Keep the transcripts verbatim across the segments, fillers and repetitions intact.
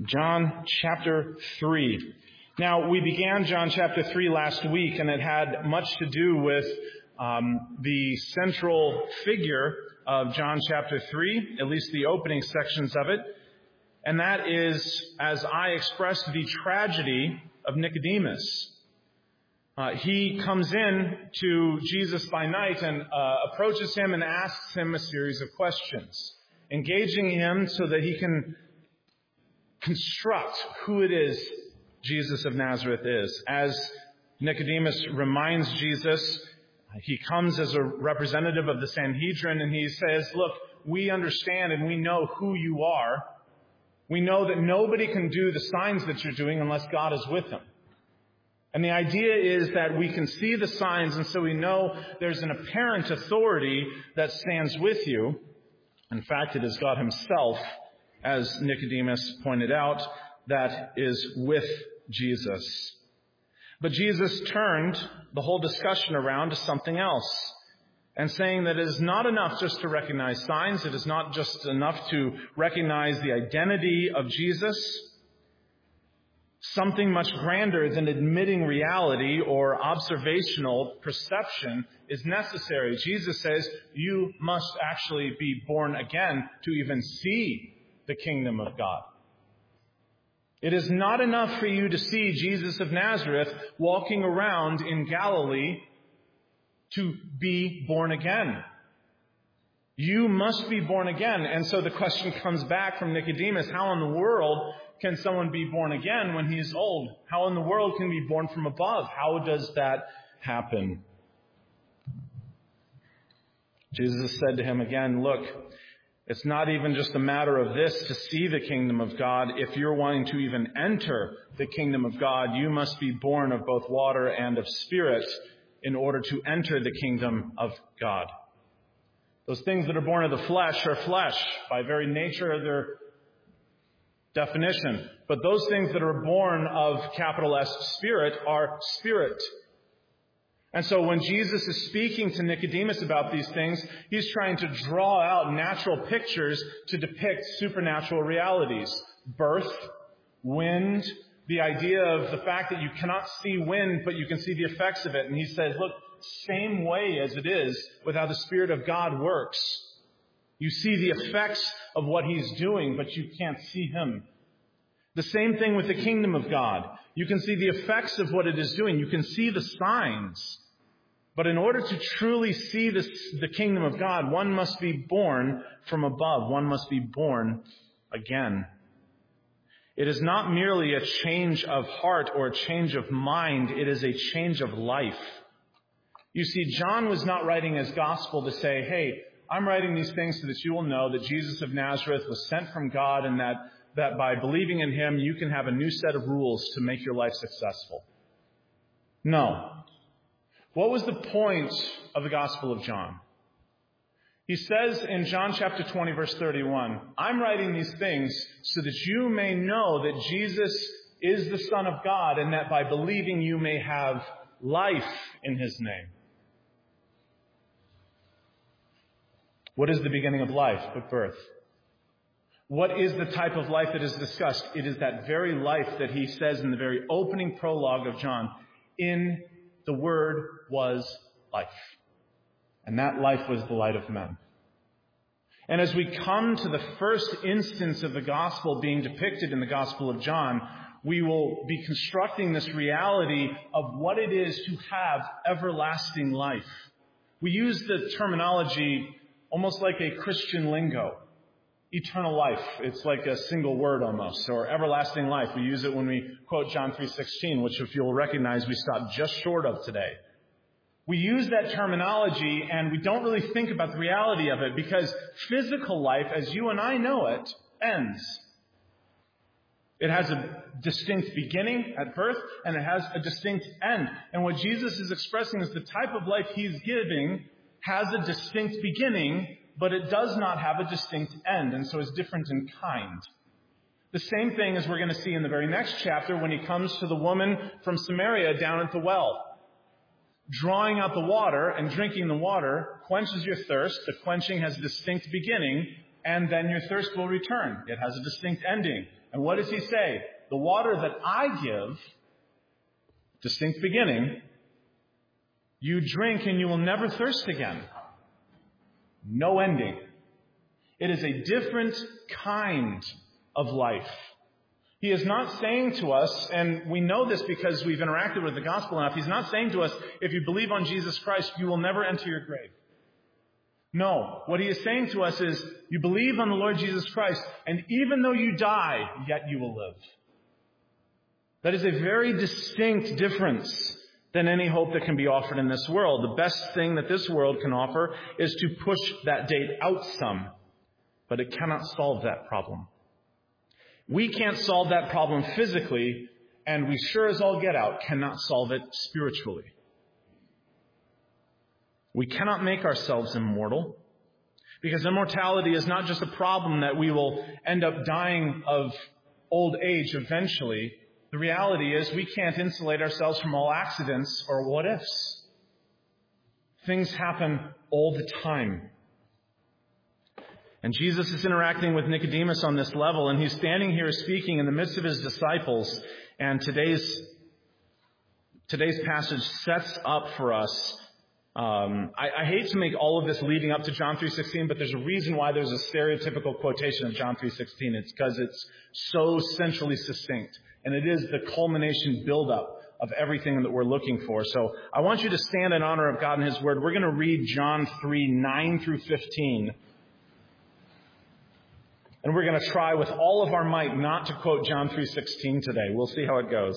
John chapter three. Now, we began John chapter three last week, and it had much to do with um, the central figure of John chapter three, at least the opening sections of it. And that is, as I expressed, the tragedy of Nicodemus. Uh, he comes in to Jesus by night and uh, approaches him and asks him a series of questions, engaging him so that he can construct who it is Jesus of Nazareth is. As Nicodemus reminds Jesus, he comes as a representative of the Sanhedrin, and he says, look, we understand and we know who you are. We know that nobody can do the signs that you're doing unless God is with them. And the idea is that we can see the signs, and so we know there's an apparent authority that stands with you. In fact, it is God himself, as Nicodemus pointed out, that is with Jesus. But Jesus turned the whole discussion around to something else, and saying that it is not enough just to recognize signs. It is not just enough to recognize the identity of Jesus. Something much grander than admitting reality or observational perception is necessary. Jesus says you must actually be born again to even see the kingdom of God. It is not enough for you to see Jesus of Nazareth walking around in Galilee to be born again. You must be born again. And so the question comes back from Nicodemus, how in the world can someone be born again when he's old? How in the world can he be born from above? How does that happen? Jesus said to him again, look, it's not even just a matter of this to see the kingdom of God. If you're wanting to even enter the kingdom of God, you must be born of both water and of spirit in order to enter the kingdom of God. Those things that are born of the flesh are flesh by very nature of their definition. But those things that are born of capital S spirit are spirit. And so when Jesus is speaking to Nicodemus about these things, he's trying to draw out natural pictures to depict supernatural realities. Birth, wind, the idea of the fact that you cannot see wind, but you can see the effects of it. And he says, look, same way as it is with how the Spirit of God works. You see the effects of what he's doing, but you can't see him. The same thing with the kingdom of God. You can see the effects of what it is doing. You can see the signs. But in order to truly see this, the kingdom of God, one must be born from above. One must be born again. It is not merely a change of heart or a change of mind. It is a change of life. You see, John was not writing his gospel to say, hey, I'm writing these things so that you will know that Jesus of Nazareth was sent from God, and that, that by believing in him, you can have a new set of rules to make your life successful. No. What was the point of the Gospel of John? He says in John chapter twenty, verse thirty-one, I'm writing these things so that you may know that Jesus is the Son of God, and that by believing you may have life in his name. What is the beginning of life but birth? What is the type of life that is discussed? It is that very life that he says in the very opening prologue of John, in the Word was life. And that life was the light of men. And as we come to the first instance of the gospel being depicted in the Gospel of John, we will be constructing this reality of what it is to have everlasting life. We use the terminology almost like a Christian lingo. Eternal life. It's like a single word almost. Or everlasting life. We use it when we quote John three sixteen, which if you'll recognize we stopped just short of today. We use that terminology and we don't really think about the reality of it, because physical life, as you and I know it, ends. It has a distinct beginning at birth, and it has a distinct end. And what Jesus is expressing is the type of life he's giving has a distinct beginning, but it does not have a distinct end, and so it's different in kind. The same thing as we're going to see in the very next chapter when he comes to the woman from Samaria down at the well. Drawing out the water and drinking the water quenches your thirst. The quenching has a distinct beginning, and then your thirst will return. It has a distinct ending. And what does he say? The water that I give, distinct beginning, you drink and you will never thirst again. No ending. It is a different kind of life. He is not saying to us, and we know this because we've interacted with the gospel enough, he's not saying to us, if you believe on Jesus Christ, you will never enter your grave. No. What he is saying to us is, you believe on the Lord Jesus Christ, and even though you die, yet you will live. That is a very distinct difference than any hope that can be offered in this world. The best thing that this world can offer is to push that date out some, but it cannot solve that problem. We can't solve that problem physically, and we sure as all get out cannot solve it spiritually. We cannot make ourselves immortal, because immortality is not just a problem that we will end up dying of old age eventually. The reality is we can't insulate ourselves from all accidents or what-ifs. Things happen all the time. And Jesus is interacting with Nicodemus on this level, and he's standing here speaking in the midst of his disciples. And today's today's passage sets up for us. Um, I, I hate to make all of this leading up to John three sixteen, but there's a reason why there's a stereotypical quotation of John three sixteen. It's because it's so centrally succinct, and it is the culmination buildup of everything that we're looking for. So I want you to stand in honor of God and His Word. We're going to read John three, nine through fifteen. And we're going to try with all of our might not to quote John three sixteen today. We'll see how it goes.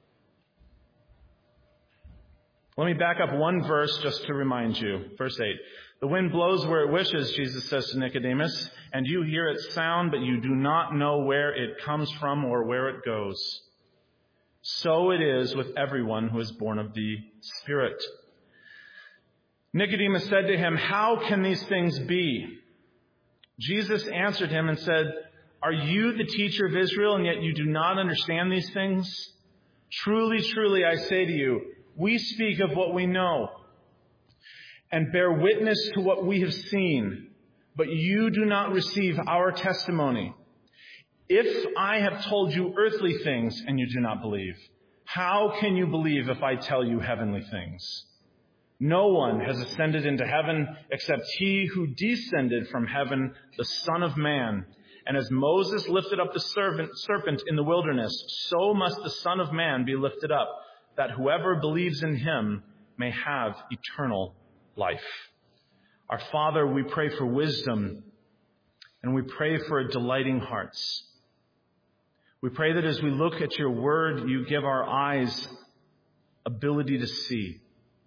Let me back up one verse just to remind you. Verse eight. The wind blows where it wishes, Jesus says to Nicodemus, and you hear its sound, but you do not know where it comes from or where it goes. So it is with everyone who is born of the Spirit. Nicodemus said to him, how can these things be? Jesus answered him and said, are you the teacher of Israel, and yet you do not understand these things? Truly, truly, I say to you, we speak of what we know and bear witness to what we have seen, but you do not receive our testimony. If I have told you earthly things and you do not believe, how can you believe if I tell you heavenly things? No one has ascended into heaven except he who descended from heaven, the Son of Man. And as Moses lifted up the serpent, serpent in the wilderness, so must the Son of Man be lifted up, that whoever believes in him may have eternal life. Our Father, we pray for wisdom, and we pray for delighting hearts. We pray that as we look at your word, you give our eyes ability to see.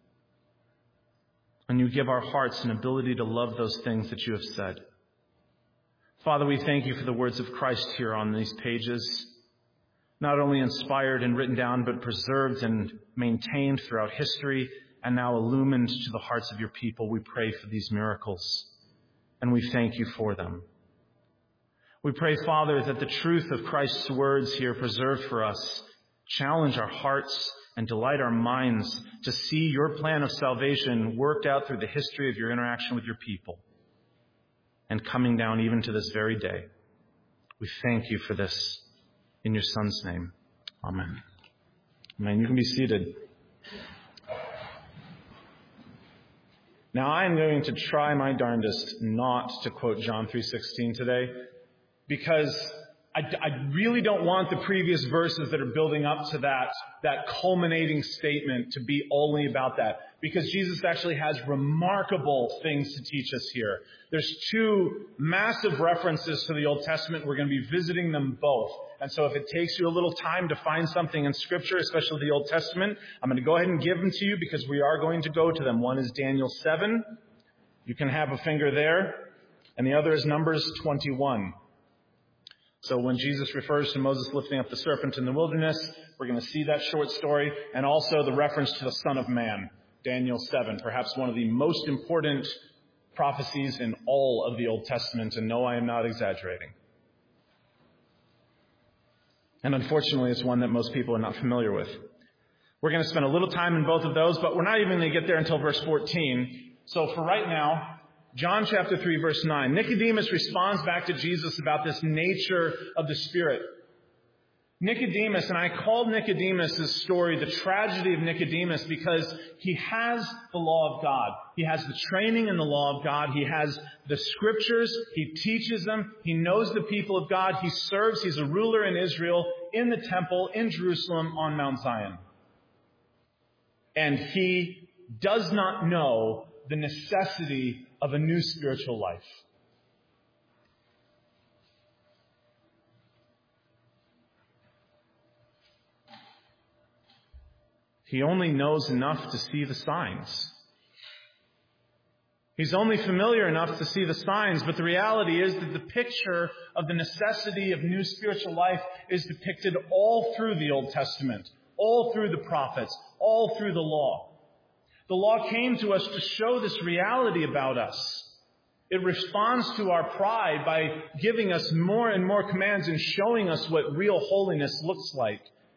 And you give our hearts an ability to love those things that you have said. Father, we thank you for the words of Christ here on these pages, not only inspired and written down, but preserved and maintained throughout history and now illumined to the hearts of your people. We pray for these miracles, and we thank you for them. We pray, Father, that the truth of Christ's words here preserved for us challenge our hearts and delight our minds to see your plan of salvation worked out through the history of your interaction with your people and coming down even to this very day. We thank you for this in your Son's name. Amen. Amen. You can be seated. Now, I am going to try my darndest not to quote John three sixteen today, because I, I really don't want the previous verses that are building up to that, that culminating statement to be only about that. Because Jesus actually has remarkable things to teach us here. There's two massive references to the Old Testament. We're going to be visiting them both. And so if it takes you a little time to find something in Scripture, especially the Old Testament, I'm going to go ahead and give them to you because we are going to go to them. One is Daniel seven. You can have a finger there. And the other is Numbers twenty-one. So when Jesus refers to Moses lifting up the serpent in the wilderness, we're going to see that short story, and also the reference to the Son of Man, Daniel seven, perhaps one of the most important prophecies in all of the Old Testament, and no, I am not exaggerating. And unfortunately, it's one that most people are not familiar with. We're going to spend a little time in both of those, but we're not even going to get there until verse fourteen. So for right now, John chapter three, verse nine. Nicodemus responds back to Jesus about this nature of the Spirit. Nicodemus, and I called Nicodemus' story the tragedy of Nicodemus because he has the law of God. He has the training in the law of God. He has the scriptures. He teaches them. He knows the people of God. He serves. He's a ruler in Israel, in the temple, in Jerusalem, on Mount Zion. And he does not know the necessity of a new spiritual life. He only knows enough to see the signs. He's only familiar enough to see the signs, but the reality is that the picture of the necessity of new spiritual life is depicted all through the Old Testament, all through the prophets, all through the law. The law came to us to show this reality about us. It responds to our pride by giving us more and more commands and showing us what real holiness looks like.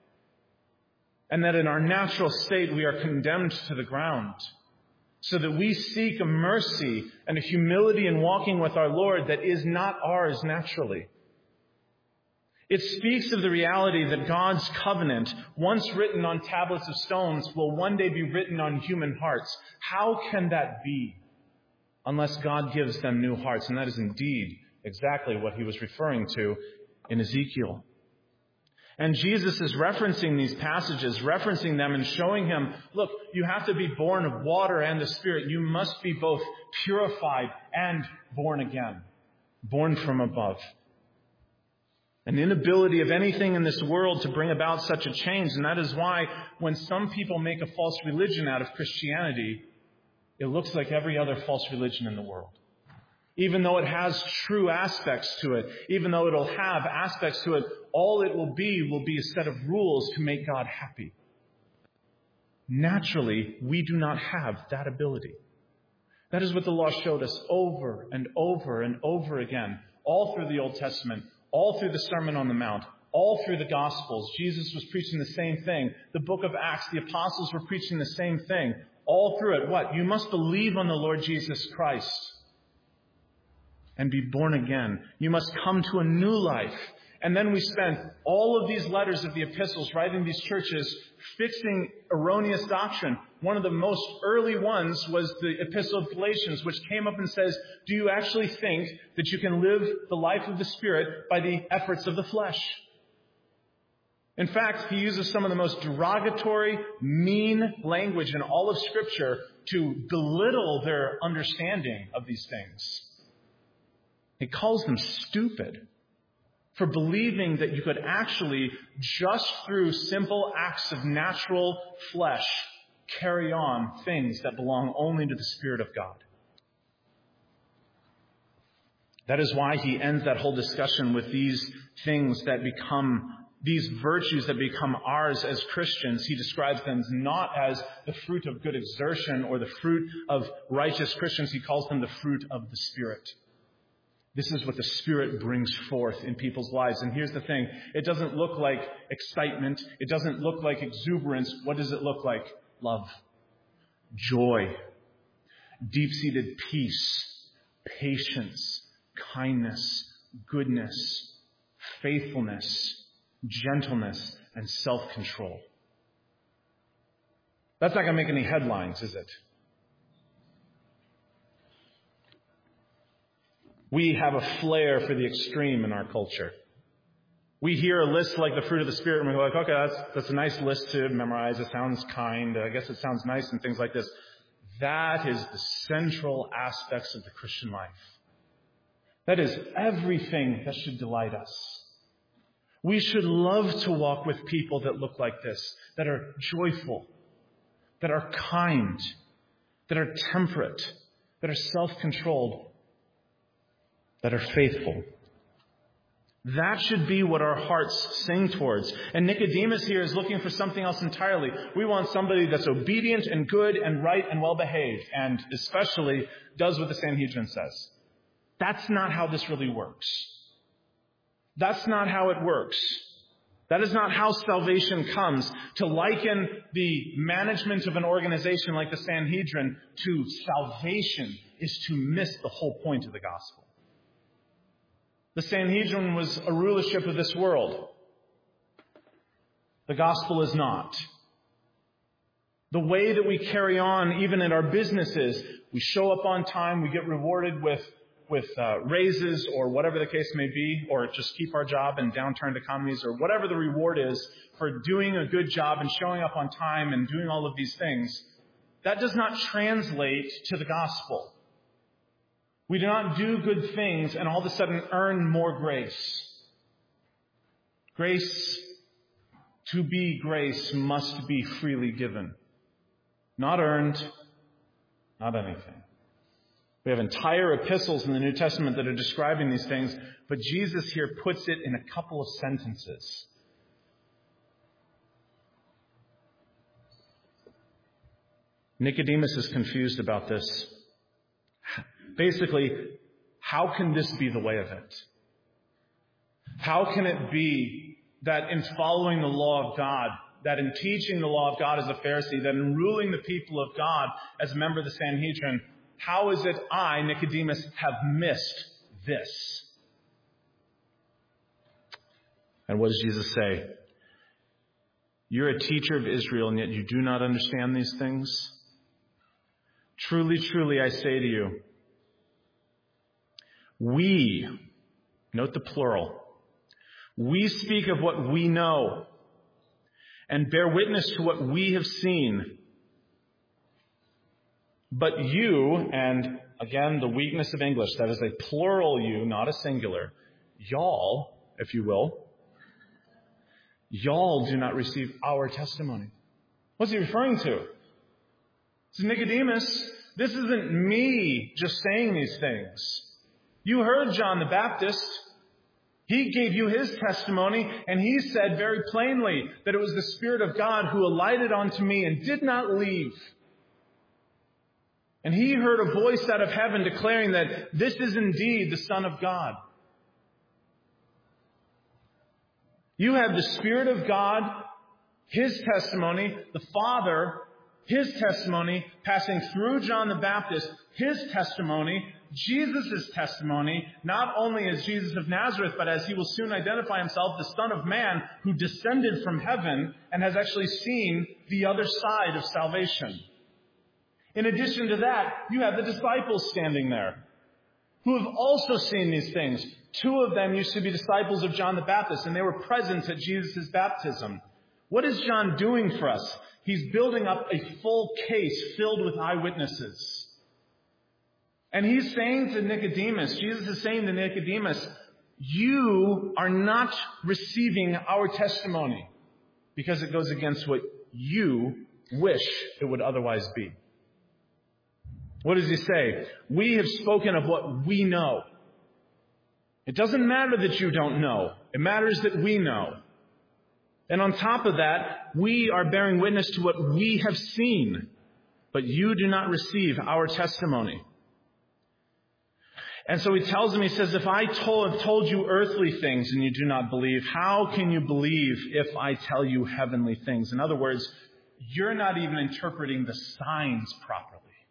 And that in our natural state we are condemned to the ground, so that we seek a mercy and a humility in walking with our Lord that is not ours naturally. It speaks of the reality that God's covenant, once written on tablets of stones, will one day be written on human hearts. How can that be unless God gives them new hearts? And that is indeed exactly what he was referring to in Ezekiel. And Jesus is referencing these passages, referencing them and showing him, look, you have to be born of water and the Spirit. You must be both purified and born again, born from above. An inability of anything in this world to bring about such a change. And that is why when some people make a false religion out of Christianity, it looks like every other false religion in the world. Even though it has true aspects to it, even though it'll have aspects to it, all it will be will be a set of rules to make God happy. Naturally, we do not have that ability. That is what the law showed us over and over and over again, all through the Old Testament, all through the Sermon on the Mount, all through the Gospels. Jesus was preaching the same thing. The book of Acts, the apostles were preaching the same thing. All through it, what? You must believe on the Lord Jesus Christ and be born again. You must come to a new life. And then we spent all of these letters of the epistles writing these churches fixing erroneous doctrine. One of the most early ones was the Epistle of Galatians, which came up and says, do you actually think that you can live the life of the Spirit by the efforts of the flesh? In fact, he uses some of the most derogatory, mean language in all of Scripture to belittle their understanding of these things. He calls them stupid for believing that you could actually, just through simple acts of natural flesh, carry on things that belong only to the Spirit of God. That is why he ends that whole discussion with these things that become, these virtues that become ours as Christians. He describes them not as the fruit of good exertion or the fruit of righteous Christians. He calls them the fruit of the Spirit. This is what the Spirit brings forth in people's lives. And here's the thing. It doesn't look like excitement. It doesn't look like exuberance. What does it look like? Love, joy, deep-seated peace, patience, kindness, goodness, faithfulness, gentleness, and self-control. That's not going to make any headlines, is it? We have a flair for the extreme in our culture. We hear a list like the fruit of the Spirit and we go like, okay, that's, that's a nice list to memorize. It sounds kind. I guess it sounds nice and things like this. That is the central aspects of the Christian life. That is everything that should delight us. We should love to walk with people that look like this, that are joyful, that are kind, that are temperate, that are self-controlled, that are faithful. That should be what our hearts sing towards. And Nicodemus here is looking for something else entirely. We want somebody that's obedient and good and right and well-behaved, and especially does what the Sanhedrin says. That's not how this really works. That's not how it works. That is not how salvation comes. To liken the management of an organization like the Sanhedrin to salvation is to miss the whole point of the gospel. The Sanhedrin was a rulership of this world. The gospel is not. The way that we carry on, even in our businesses, we show up on time, we get rewarded with, with uh, raises or whatever the case may be, or just keep our job in downturned economies, or whatever the reward is for doing a good job and showing up on time and doing all of these things. That does not translate to the gospel. We do not do good things and all of a sudden earn more grace. Grace, to be grace, must be freely given. Not earned, not anything. We have entire epistles in the New Testament that are describing these things, but Jesus here puts it in a couple of sentences. Nicodemus is confused about this. Basically, how can this be the way of it? How can it be that in following the law of God, that in teaching the law of God as a Pharisee, that in ruling the people of God as a member of the Sanhedrin, how is it I, Nicodemus, have missed this? And what does Jesus say? You're a teacher of Israel, and yet you do not understand these things? Truly, truly, I say to you, we, note the plural, we speak of what we know and bear witness to what we have seen. But you, and again, the weakness of English, that is a plural you, not a singular, y'all, if you will, y'all do not receive our testimony. What's he referring to? It's Nicodemus. This isn't me just saying these things. You heard John the Baptist. He gave you his testimony, and he said very plainly that it was the Spirit of God who alighted onto me and did not leave. And he heard a voice out of heaven declaring that this is indeed the Son of God. You have the Spirit of God, his testimony, the Father, his testimony, passing through John the Baptist, his testimony, Jesus' testimony, not only as Jesus of Nazareth, but as he will soon identify himself, the Son of Man who descended from heaven and has actually seen the other side of salvation. In addition to that, you have the disciples standing there who have also seen these things. Two of them used to be disciples of John the Baptist, and they were present at Jesus' baptism. What is John doing for us? He's building up a full case filled with eyewitnesses. And he's saying to Nicodemus, Jesus is saying to Nicodemus, you are not receiving our testimony because it goes against what you wish it would otherwise be. What does he say? We have spoken of what we know. It doesn't matter that you don't know. It matters that we know. And on top of that, we are bearing witness to what we have seen, but you do not receive our testimony. And so he tells him, he says, if I told, have told you earthly things and you do not believe, how can you believe if I tell you heavenly things? In other words, you're not even interpreting the signs properly.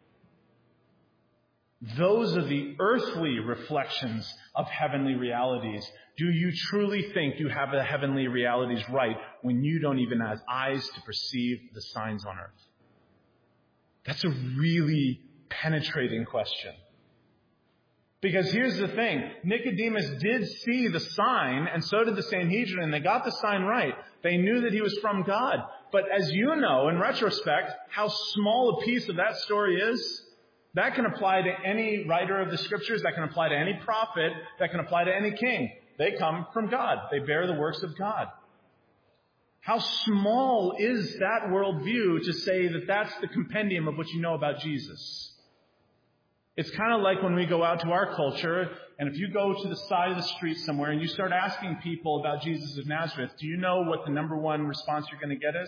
Those are the earthly reflections of heavenly realities. Do you truly think you have the heavenly realities right when you don't even have eyes to perceive the signs on earth? That's a really penetrating question. Because here's the thing. Nicodemus did see the sign, and so did the Sanhedrin, and they got the sign right. They knew that he was from God. But as you know, in retrospect, how small a piece of that story is, that can apply to any writer of the Scriptures, that can apply to any prophet, that can apply to any king. They come from God. They bear the works of God. How small is that worldview to say that that's the compendium of what you know about Jesus? It's kind of like when we go out to our culture, and if you go to the side of the street somewhere and you start asking people about Jesus of Nazareth, do you know what the number one response you're going to get is?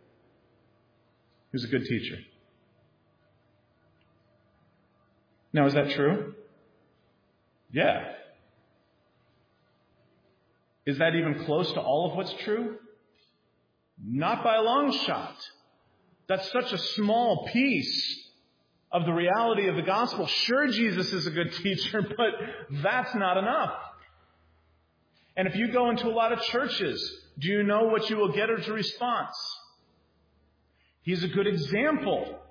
He was a good teacher. Now, is that true? Yeah. Is that even close to all of what's true? Not by a long shot. That's such a small piece of the reality of the gospel. Sure, Jesus is a good teacher, but that's not enough. And if you go into a lot of churches, do you know what you will get as a response? He's a good example.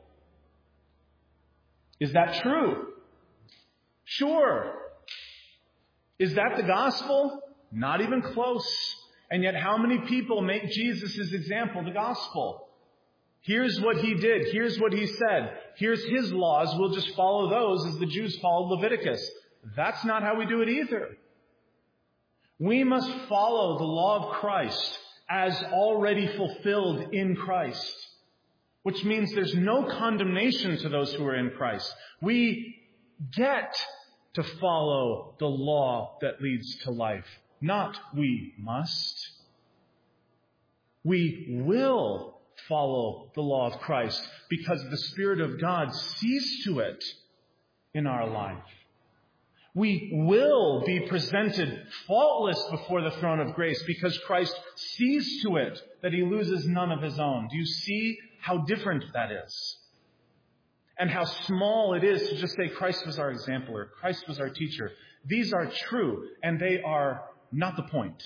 Is that true? Sure. Is that the gospel? Not even close. And yet how many people make Jesus' example the gospel? Here's what he did. Here's what he said. Here's his laws. We'll just follow those as the Jews followed Leviticus. That's not how we do it either. We must follow the law of Christ as already fulfilled in Christ, which means there's no condemnation to those who are in Christ. We get to follow the law that leads to life. Not we must. We will follow the law of Christ because the Spirit of God sees to it in our life. We will be presented faultless before the throne of grace because Christ sees to it that he loses none of his own. Do you see how different that is? And how small it is to just say Christ was our example or Christ was our teacher. These are true, and they are not the point.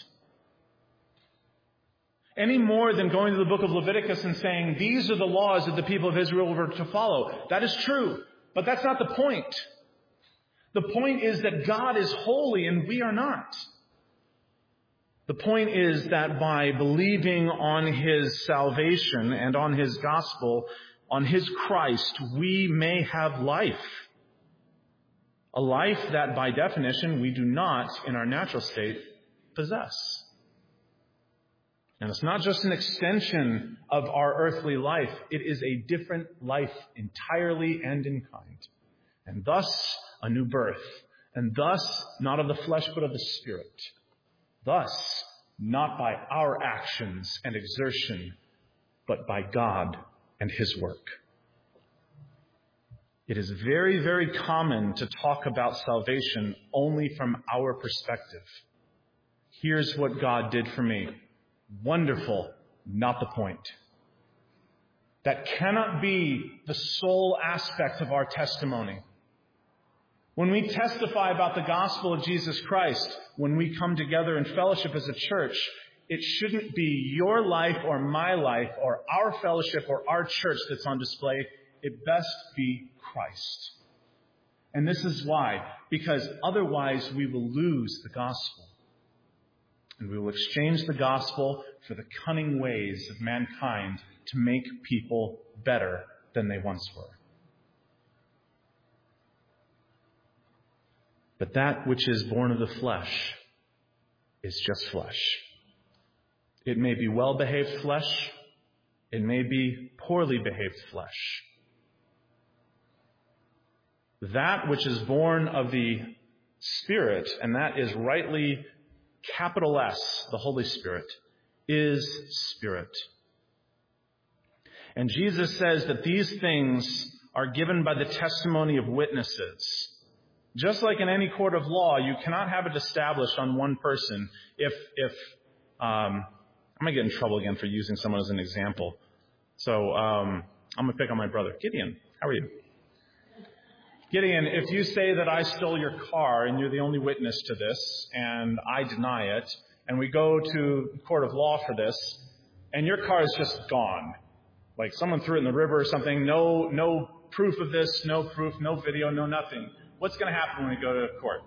Any more than going to the book of Leviticus and saying, these are the laws that the people of Israel were to follow. That is true, but that's not the point. The point is that God is holy and we are not. The point is that by believing on his salvation and on his gospel, on his Christ, we may have life. A life that by definition we do not, in our natural state, possess. And it's not just an extension of our earthly life. It is a different life entirely and in kind. And thus, a new birth. And thus, not of the flesh, but of the Spirit. Thus, not by our actions and exertion, but by God and his work. It is very, very common to talk about salvation only from our perspective. Here's what God did for me. Wonderful, not the point. That cannot be the sole aspect of our testimony. When we testify about the gospel of Jesus Christ, when we come together in fellowship as a church, it shouldn't be your life or my life or our fellowship or our church that's on display. It best be Christ. And this is why. Because otherwise we will lose the gospel. And we will exchange the gospel for the cunning ways of mankind to make people better than they once were. But that which is born of the flesh is just flesh. It may be well-behaved flesh. It may be poorly behaved flesh. That which is born of the Spirit, and that is rightly capital S, the Holy Spirit, is Spirit. And Jesus says that these things are given by the testimony of witnesses. Just like in any court of law, you cannot have it established on one person. If, if um, I'm going to get in trouble again for using someone as an example. So um, I'm going to pick on my brother. Gideon, how are you? Gideon, if you say that I stole your car and you're the only witness to this and I deny it, and we go to court of law for this, and your car is just gone, like someone threw it in the river or something, no, no proof of this, no proof, no video, no nothing. What's going to happen when we go to court?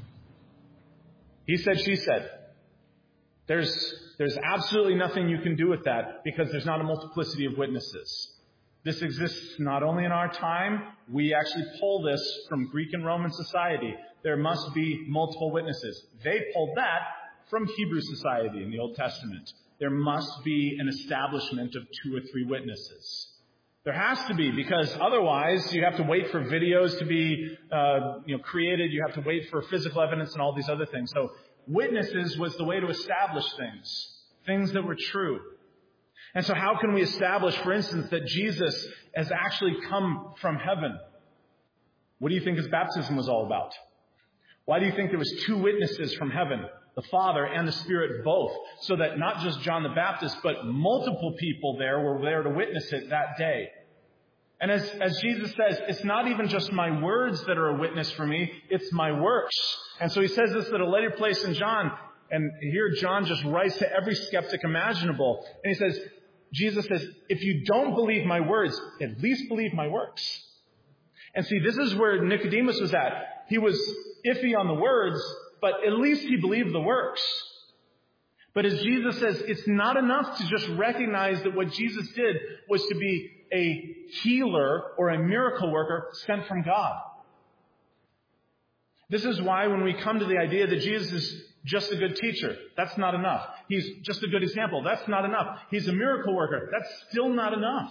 He said, she said. There's, there's absolutely nothing you can do with that because there's not a multiplicity of witnesses. This exists not only in our time. We actually pull this from Greek and Roman society. There must be multiple witnesses. They pulled that from Hebrew society in the Old Testament. There must be an establishment of two or three witnesses. There has to be, because otherwise you have to wait for videos to be uh, you know, created. You have to wait for physical evidence and all these other things. So witnesses was the way to establish things, things that were true. And so how can we establish, for instance, that Jesus has actually come from heaven? What do you think his baptism was all about? Why do you think there was two witnesses from heaven, the Father and the Spirit both, so that not just John the Baptist, but multiple people there were there to witness it that day? And as, as Jesus says, it's not even just my words that are a witness for me, it's my works. And so he says this at a later place in John. And here John just writes to every skeptic imaginable. And he says, Jesus says, if you don't believe my words, at least believe my works. And see, this is where Nicodemus was at. He was iffy on the words, but at least he believed the works. But as Jesus says, it's not enough to just recognize that what Jesus did was to be a healer or a miracle worker sent from God. This is why when we come to the idea that Jesus is just a good teacher, that's not enough. He's just a good example, that's not enough. He's a miracle worker, that's still not enough.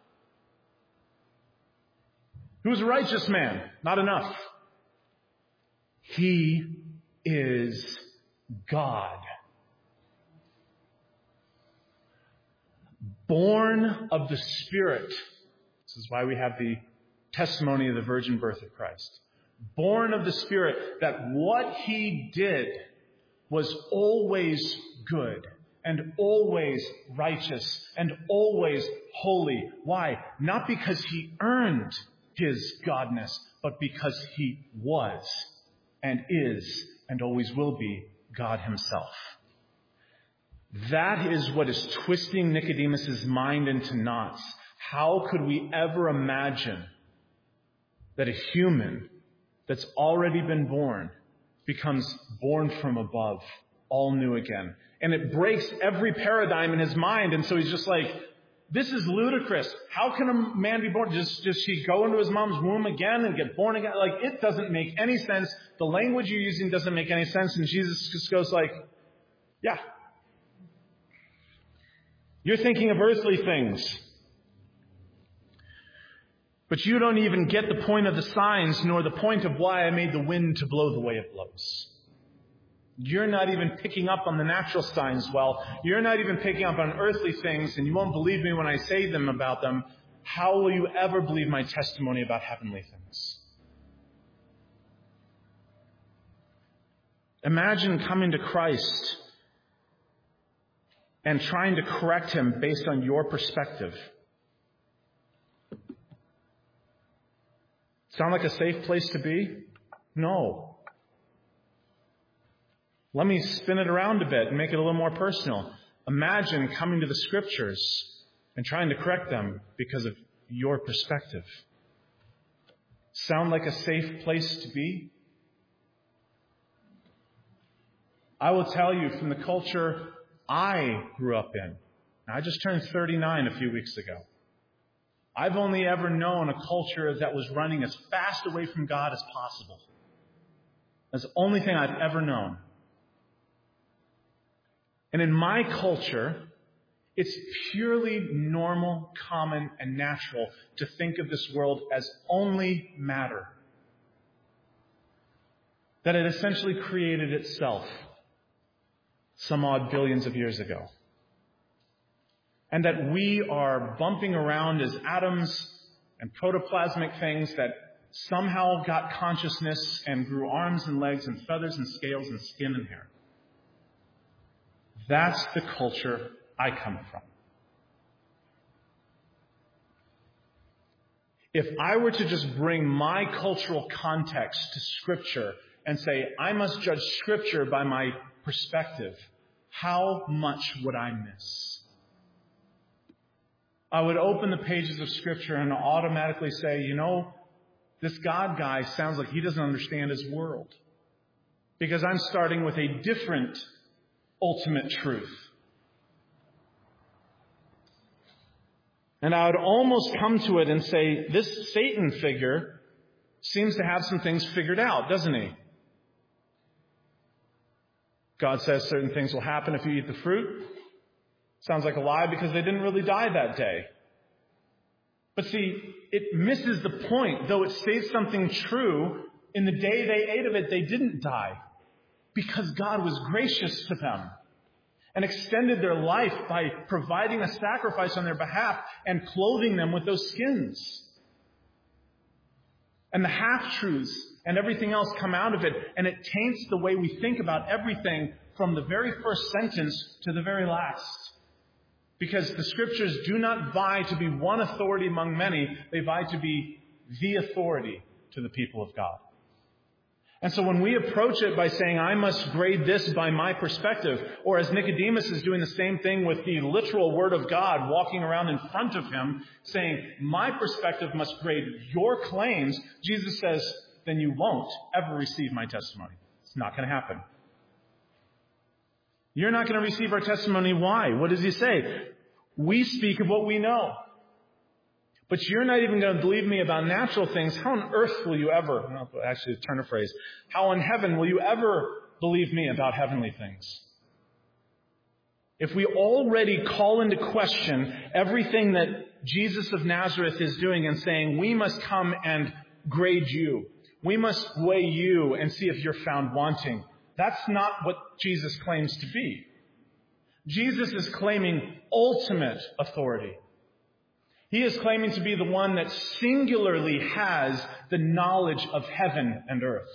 He was a righteous man, not enough. He is God. Born of the Spirit. This is why we have the testimony of the virgin birth of Christ. Born of the Spirit, that what he did was always good and always righteous and always holy. Why? Not because he earned his godness, but because he was and is and always will be God himself. That is what is twisting Nicodemus' mind into knots. How could we ever imagine that a human that's already been born becomes born from above, all new again? And it breaks every paradigm in his mind. And so he's just like, this is ludicrous. How can a man be born? Just, just he go into his mom's womb again and get born again? Like, it doesn't make any sense. The language you're using doesn't make any sense. And Jesus just goes like, yeah. You're thinking of earthly things. But you don't even get the point of the signs, nor the point of why I made the wind to blow the way it blows. You're not even picking up on the natural signs well. You're not even picking up on earthly things, and you won't believe me when I say them about them. How will you ever believe my testimony about heavenly things? Imagine coming to Christ and trying to correct him based on your perspective. Sound like a safe place to be? No. Let me spin it around a bit and make it a little more personal. Imagine coming to the Scriptures and trying to correct them because of your perspective. Sound like a safe place to be? I will tell you from the culture I grew up in. I just turned thirty-nine a few weeks ago. I've only ever known a culture that was running as fast away from God as possible. That's the only thing I've ever known. And in my culture, it's purely normal, common, and natural to think of this world as only matter. That it essentially created itself some odd billions of years ago. And that we are bumping around as atoms and protoplasmic things that somehow got consciousness and grew arms and legs and feathers and scales and skin and hair. That's the culture I come from. If I were to just bring my cultural context to Scripture and say, I must judge Scripture by my perspective, how much would I miss? I would open the pages of Scripture and automatically say, you know, this God guy sounds like he doesn't understand his world. Because I'm starting with a different ultimate truth. And I would almost come to it and say, this Satan figure seems to have some things figured out, doesn't he? God says certain things will happen if you eat the fruit. Sounds like a lie because they didn't really die that day. But see, it misses the point. Though it states something true, in the day they ate of it, they didn't die. Because God was gracious to them and extended their life by providing a sacrifice on their behalf and clothing them with those skins. And the half-truths and everything else come out of it, and it taints the way we think about everything from the very first sentence to the very last. Because the Scriptures do not vie to be one authority among many. They vie to be the authority to the people of God. And so when we approach it by saying, I must grade this by my perspective, or as Nicodemus is doing the same thing with the literal Word of God walking around in front of him, saying, my perspective must grade your claims, Jesus says, then you won't ever receive my testimony. It's not going to happen. You're not going to receive our testimony. Why? What does he say? We speak of what we know. But you're not even going to believe me about natural things. How on earth will you ever, well, actually turn a phrase, how in heaven will you ever believe me about heavenly things? If we already call into question everything that Jesus of Nazareth is doing and saying, we must come and grade you. We must weigh you and see if you're found wanting. That's not what Jesus claims to be. Jesus is claiming ultimate authority. He is claiming to be the one that singularly has the knowledge of heaven and earth.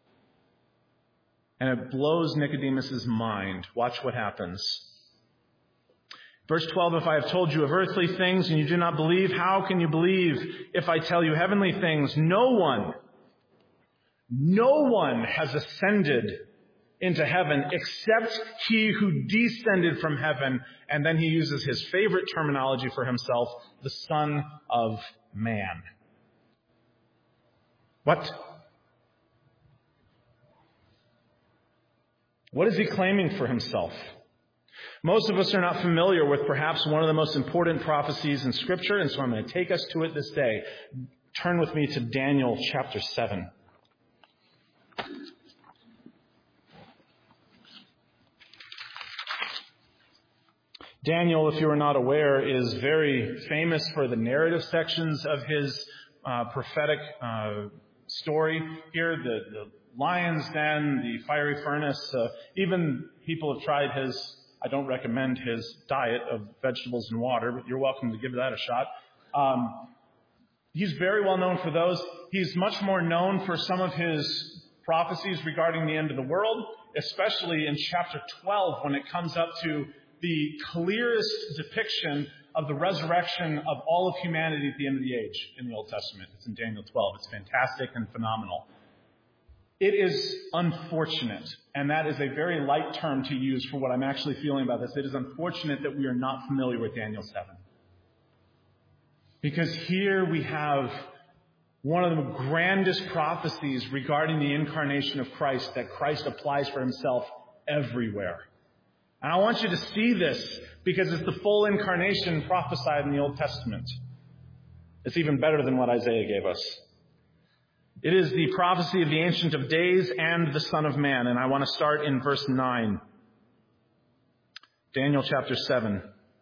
And it blows Nicodemus' mind. Watch what happens. Verse twelve, if I have told you of earthly things and you do not believe, how can you believe if I tell you heavenly things? No one, no one has ascended into heaven except he who descended from heaven. And then he uses his favorite terminology for himself, the Son of Man. What? What is he claiming for himself? Most of us are not familiar with perhaps one of the most important prophecies in Scripture, and so I'm going to take us to it this day. Turn with me to Daniel chapter seven. Daniel, if you are not aware, is very famous for the narrative sections of his uh, prophetic uh, story here. The, the lion's den, the fiery furnace. Uh, even people have tried his, I don't recommend his diet of vegetables and water, but you're welcome to give that a shot. Um, he's very well known for those. He's much more known for some of his prophecies regarding the end of the world, especially in chapter twelve when it comes up to the clearest depiction of the resurrection of all of humanity at the end of the age in the Old Testament. It's in Daniel twelve. It's fantastic and phenomenal. It is unfortunate, and that is a very light term to use for what I'm actually feeling about this. It is unfortunate that we are not familiar with Daniel seven. Because here we have one of the grandest prophecies regarding the incarnation of Christ that Christ applies for himself everywhere. And I want you to see this because it's the full incarnation prophesied in the Old Testament. It's even better than what Isaiah gave us. It is the prophecy of the Ancient of Days and the Son of Man. And I want to start in verse nine. Daniel chapter seven.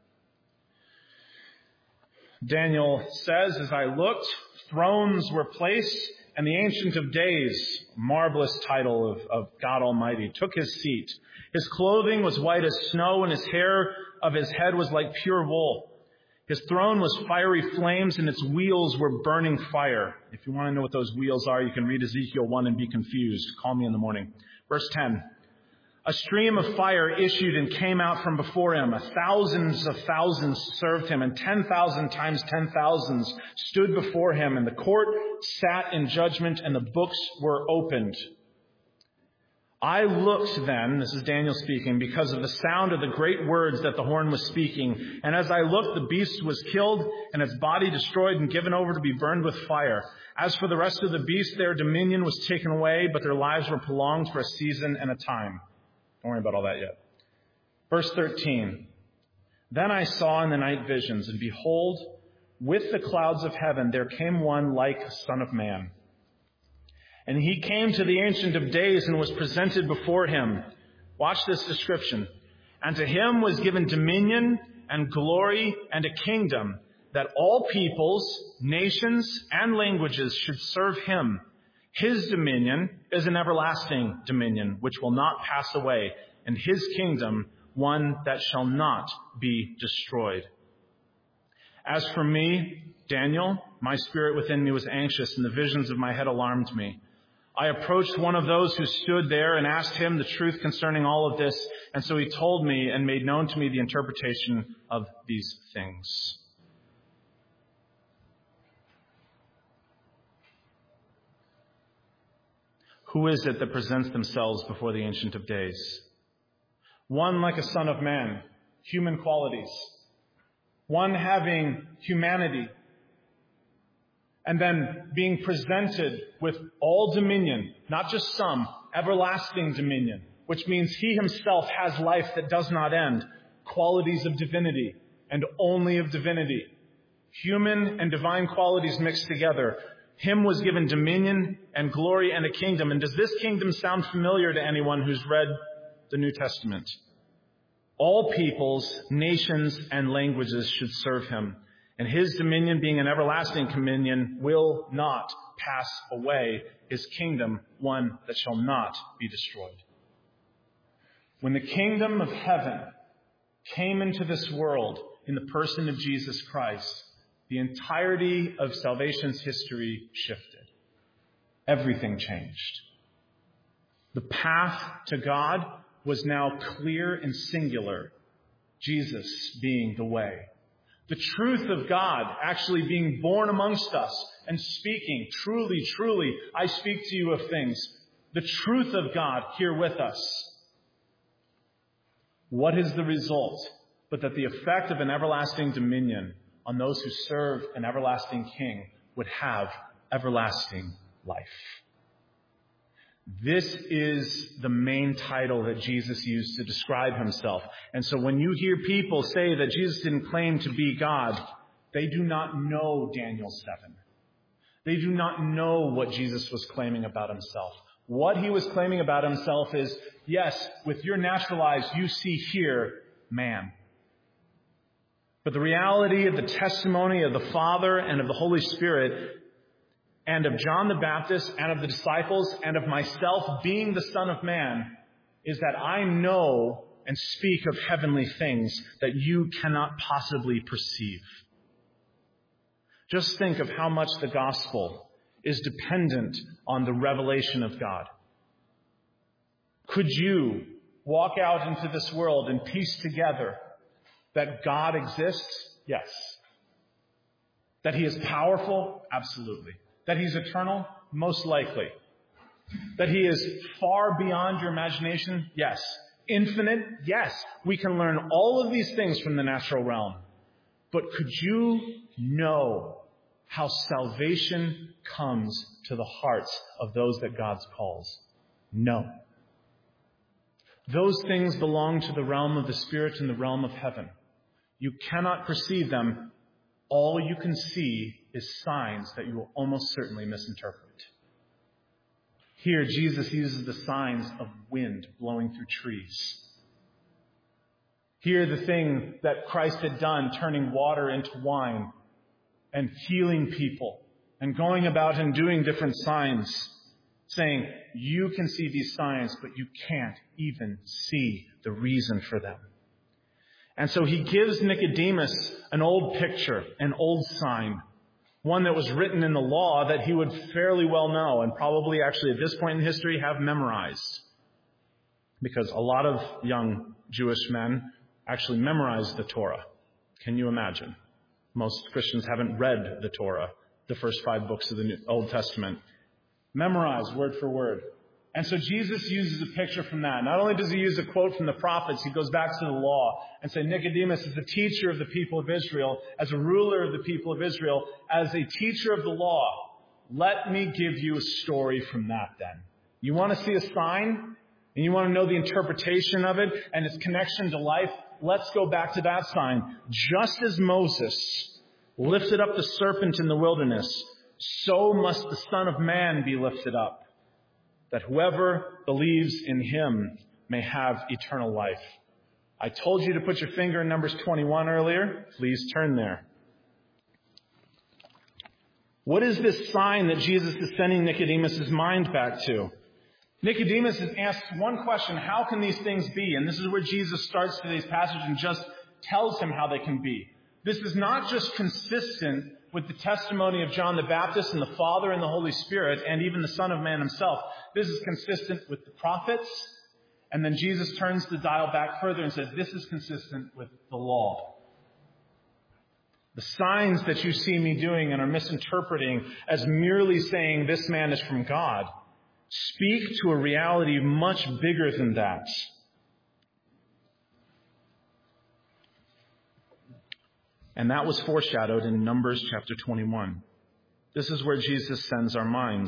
Daniel says, as I looked, thrones were placed, and the Ancient of Days, marvelous title of, of God Almighty, took his seat. His clothing was white as snow, and his hair of his head was like pure wool. His throne was fiery flames, and its wheels were burning fire. If you want to know what those wheels are, you can read Ezekiel one and be confused. Call me in the morning. Verse ten. A stream of fire issued and came out from before him. Thousands of thousands served him, and ten thousand times ten thousands stood before him. And the court sat in judgment, and the books were opened. I looked then, this is Daniel speaking, because of the sound of the great words that the horn was speaking. And as I looked, the beast was killed, and its body destroyed and given over to be burned with fire. As for the rest of the beasts, their dominion was taken away, but their lives were prolonged for a season and a time. Don't worry about all that yet. Verse thirteen. Then I saw in the night visions, and behold, with the clouds of heaven there came one like a son of man. And he came to the Ancient of Days and was presented before him. Watch this description. And to him was given dominion and glory and a kingdom, that all peoples, nations, and languages should serve him. His dominion is an everlasting dominion, which will not pass away, and his kingdom one that shall not be destroyed. As for me, Daniel, my spirit within me was anxious, and the visions of my head alarmed me. I approached one of those who stood there and asked him the truth concerning all of this, and so he told me and made known to me the interpretation of these things. Who is it that presents themselves before the Ancient of Days? One like a son of man, human qualities. One having humanity. And then being presented with all dominion, not just some, everlasting dominion, which means he himself has life that does not end, qualities of divinity, and only of divinity. Human and divine qualities mixed together. Him was given dominion and glory and a kingdom. And does this kingdom sound familiar to anyone who's read the New Testament? All peoples, nations, and languages should serve him. And his dominion, being an everlasting dominion, will not pass away. His kingdom, one that shall not be destroyed. When the kingdom of heaven came into this world in the person of Jesus Christ, the entirety of salvation's history shifted. Everything changed. The path to God was now clear and singular, Jesus being the way. The truth of God actually being born amongst us and speaking, truly, truly, I speak to you of things. The truth of God here with us. What is the result? But that the effect of an everlasting dominion on those who serve an everlasting King would have everlasting life. This is the main title that Jesus used to describe himself. And so when you hear people say that Jesus didn't claim to be God, they do not know Daniel seven. They do not know what Jesus was claiming about himself. What he was claiming about himself is, yes, with your natural eyes, you see here man. But the reality of the testimony of the Father and of the Holy Spirit and of John the Baptist and of the disciples and of myself being the Son of Man is that I know and speak of heavenly things that you cannot possibly perceive. Just think of how much the gospel is dependent on the revelation of God. Could you walk out into this world and piece together that God exists? Yes. That he is powerful? Absolutely. That he's eternal? Most likely. That he is far beyond your imagination? Yes. Infinite? Yes. We can learn all of these things from the natural realm. But could you know how salvation comes to the hearts of those that God calls? No. Those things belong to the realm of the Spirit and the realm of heaven. You cannot perceive them. All you can see is signs that you will almost certainly misinterpret. Here, Jesus uses the signs of wind blowing through trees. Here, the thing that Christ had done, turning water into wine and healing people and going about and doing different signs, saying, you can see these signs, but you can't even see the reason for them. And so he gives Nicodemus an old picture, an old sign, one that was written in the law that he would fairly well know and probably actually at this point in history have memorized. Because a lot of young Jewish men actually memorized the Torah. Can you imagine? Most Christians haven't read the Torah, the first five books of the New, Old Testament. Memorized word for word. And so Jesus uses a picture from that. Not only does he use a quote from the prophets, he goes back to the law and say, Nicodemus is a teacher of the people of Israel, as a ruler of the people of Israel, as a teacher of the law. Let me give you a story from that then. You want to see a sign? And you want to know the interpretation of it and its connection to life? Let's go back to that sign. Just as Moses lifted up the serpent in the wilderness, so must the Son of Man be lifted up, that whoever believes in him may have eternal life. I told you to put your finger in Numbers twenty-one earlier. Please turn there. What is this sign that Jesus is sending Nicodemus' mind back to? Nicodemus is asked one question, how can these things be? And this is where Jesus starts today's passage and just tells him how they can be. This is not just consistent with the testimony of John the Baptist and the Father and the Holy Spirit and even the Son of Man himself. This is consistent with the prophets. And then Jesus turns the dial back further and says, this is consistent with the law. The signs that you see me doing and are misinterpreting as merely saying this man is from God speak to a reality much bigger than that. And that was foreshadowed in Numbers chapter twenty-one. This is where Jesus sends our minds.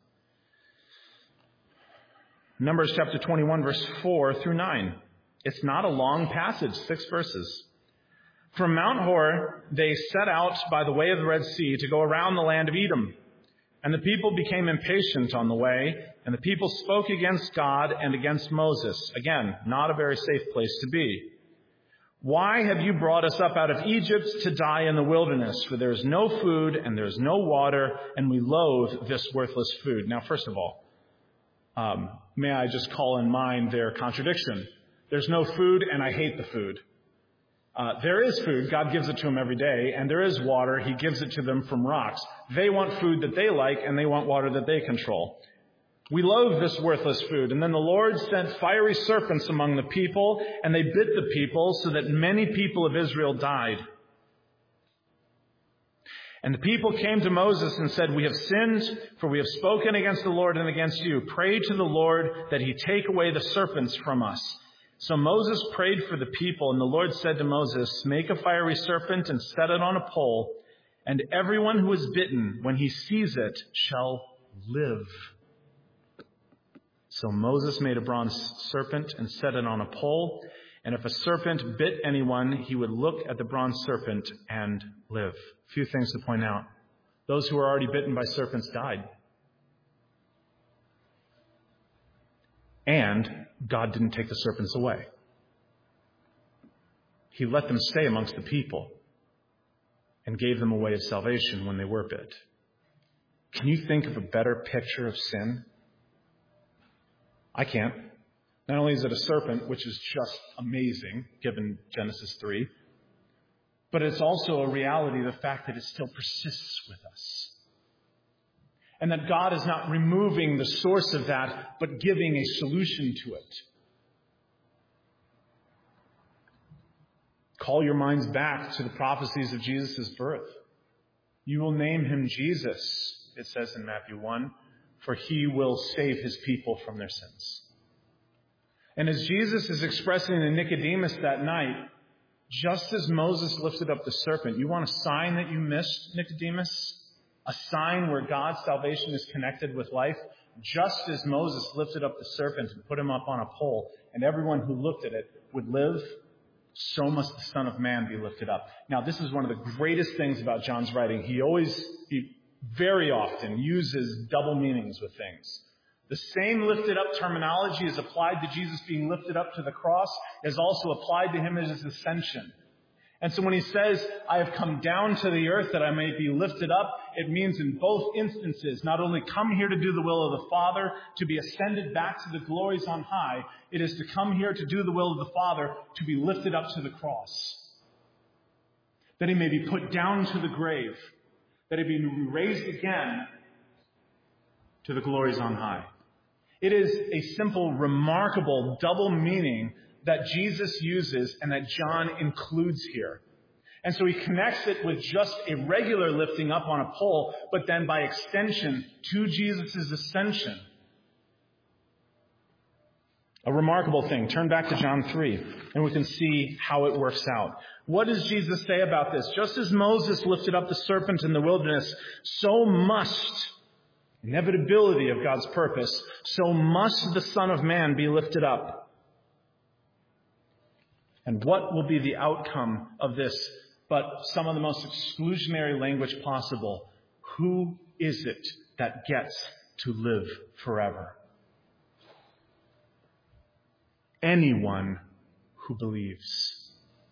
Numbers chapter twenty-one, verse four through nine. It's not a long passage, six verses. From Mount Hor, they set out by the way of the Red Sea to go around the land of Edom. And the people became impatient on the way, and the people spoke against God and against Moses. Again, not a very safe place to be. Why have you brought us up out of Egypt to die in the wilderness? For there is no food and there is no water, and we loathe this worthless food. Now, first of all, um, may I just call in mind their contradiction. There's no food, and I hate the food. Uh, there is food. God gives it to them every day. And there is water. He gives it to them from rocks. They want food that they like, and they want water that they control. We loathe this worthless food. And then the Lord sent fiery serpents among the people, and they bit the people so that many people of Israel died. And the people came to Moses and said, we have sinned, for we have spoken against the Lord and against you. Pray to the Lord that he take away the serpents from us. So Moses prayed for the people, and the Lord said to Moses, make a fiery serpent and set it on a pole, and everyone who is bitten, when he sees it, shall live. So Moses made a bronze serpent and set it on a pole, and if a serpent bit anyone, he would look at the bronze serpent and live. A few things to point out. Those who were already bitten by serpents died. And God didn't take the serpents away. He let them stay amongst the people and gave them a way of salvation when they were bit. Can you think of a better picture of sin? I can't. Not only is it a serpent, which is just amazing, given Genesis three, but it's also a reality, the fact that it still persists with us. And that God is not removing the source of that, but giving a solution to it. Call your minds back to the prophecies of Jesus' birth. You will name him Jesus, it says in Matthew one, for he will save his people from their sins. And as Jesus is expressing to Nicodemus that night, just as Moses lifted up the serpent, you want a sign that you missed, Nicodemus? A sign where God's salvation is connected with life? Just as Moses lifted up the serpent and put him up on a pole, and everyone who looked at it would live, so must the Son of Man be lifted up. Now, this is one of the greatest things about John's writing. He always, he very often uses double meanings with things. The same lifted up terminology is applied to Jesus being lifted up to the cross is also applied to him as his ascension. And so when he says, I have come down to the earth that I may be lifted up, it means in both instances, not only come here to do the will of the Father, to be ascended back to the glories on high, it is to come here to do the will of the Father, to be lifted up to the cross. That he may be put down to the grave, that he be raised again to the glories on high. It is a simple, remarkable double meaning that Jesus uses and that John includes here. And so he connects it with just a regular lifting up on a pole, but then by extension to Jesus' ascension. A remarkable thing. Turn back to John three, and we can see how it works out. What does Jesus say about this? Just as Moses lifted up the serpent in the wilderness, so must, inevitability of God's purpose, so must the Son of Man be lifted up. And what will be the outcome of this but some of the most exclusionary language possible? Who is it that gets to live forever? Anyone who believes.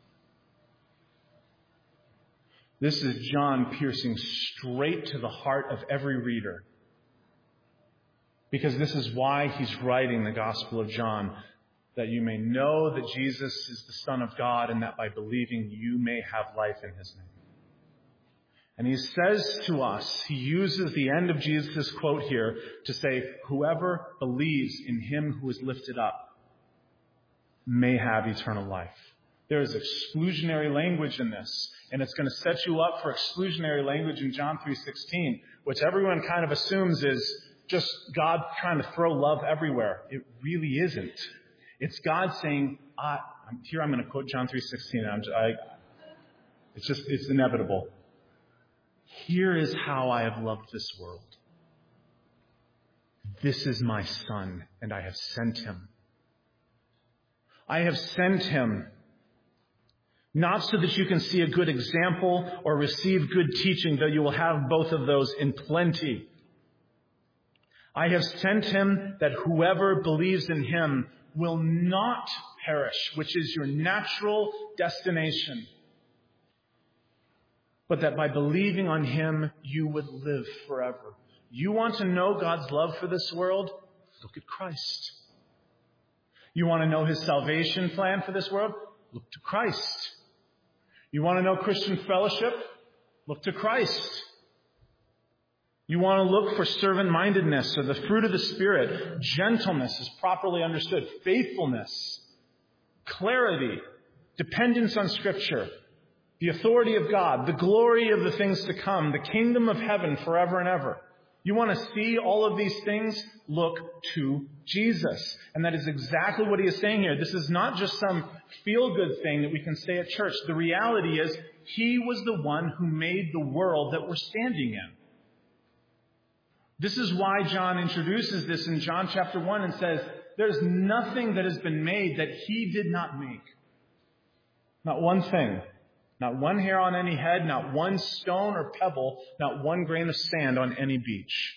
This is John piercing straight to the heart of every reader. Because this is why he's writing the Gospel of John. That you may know that Jesus is the Son of God, and that by believing you may have life in his name. And he says to us, he uses the end of Jesus' quote here to say, whoever believes in him who is lifted up may have eternal life. There is exclusionary language in this, and it's going to set you up for exclusionary language in John three sixteen, which everyone kind of assumes is just God trying to throw love everywhere. It really isn't. It's God saying, I, here I'm going to quote John three sixteen. I'm just, I, it's just, it's inevitable. Here is how I have loved this world. This is my Son, and I have sent him. I have sent him not so that you can see a good example or receive good teaching, though you will have both of those in plenty. I have sent him that whoever believes in him will not perish, which is your natural destination, but that by believing on him, you would live forever. You want to know God's love for this world? Look at Christ. You want to know his salvation plan for this world? Look to Christ. You want to know Christian fellowship? Look to Christ. You want to look for servant-mindedness or the fruit of the Spirit. Gentleness is properly understood. Faithfulness, clarity, dependence on Scripture, the authority of God, the glory of the things to come, the kingdom of heaven forever and ever. You want to see all of these things? Look to Jesus. And that is exactly what he is saying here. This is not just some feel-good thing that we can say at church. The reality is, he was the one who made the world that we're standing in. This is why John introduces this in John chapter one and says, there's nothing that has been made that he did not make. Not one thing. Not one hair on any head, not one stone or pebble, not one grain of sand on any beach.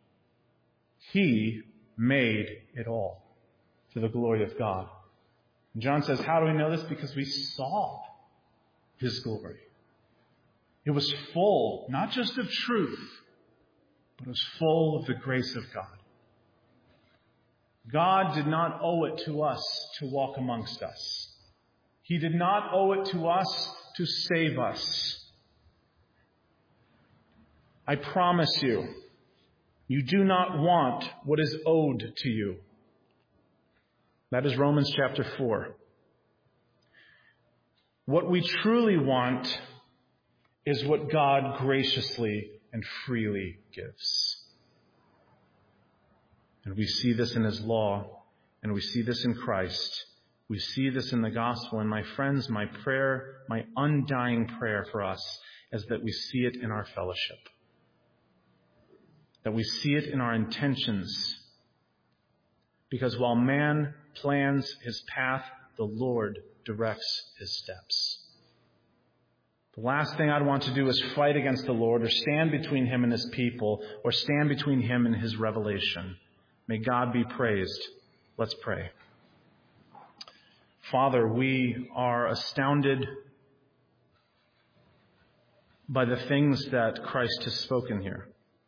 He made it all to the glory of God. And John says, how do we know this? Because we saw his glory. It was full, not just of truth, but it was full of the grace of God. God did not owe it to us to walk amongst us. He did not owe it to us to save us. I promise you, you do not want what is owed to you. That is Romans chapter four. What we truly want is what God graciously and freely gives. And we see this in his law, and we see this in Christ. We see this in the gospel. And my friends, my prayer, my undying prayer for us is that we see it in our fellowship. That we see it in our intentions. Because while man plans his path, the Lord directs his steps. The last thing I'd want to do is fight against the Lord or stand between him and his people or stand between him and his revelation. May God be praised. Let's pray. Father, we are astounded by the things that Christ has spoken here.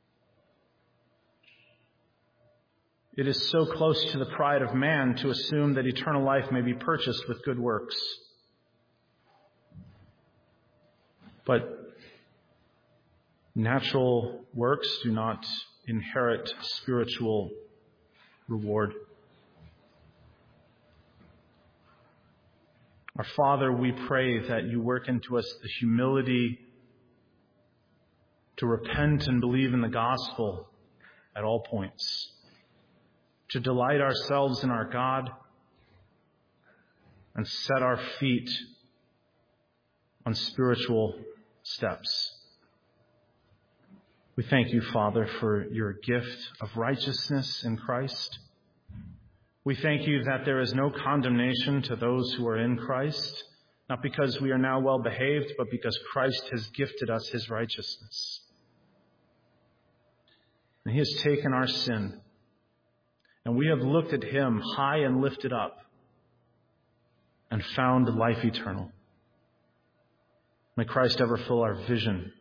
It is so close to the pride of man to assume that eternal life may be purchased with good works. But natural works do not inherit spiritual reward. Our Father, we pray that you work into us the humility to repent and believe in the gospel at all points, to delight ourselves in our God and set our feet on spiritual steps. We thank you, Father, for your gift of righteousness in Christ. We thank you that there is no condemnation to those who are in Christ, not because we are now well behaved, but because Christ has gifted us his righteousness. And he has taken our sin, and we have looked at him high and lifted up and found life eternal. May Christ ever fill our vision.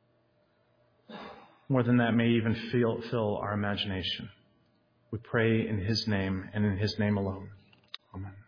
More than that, may even fill, fill our imagination. We pray in his name and in his name alone. Amen.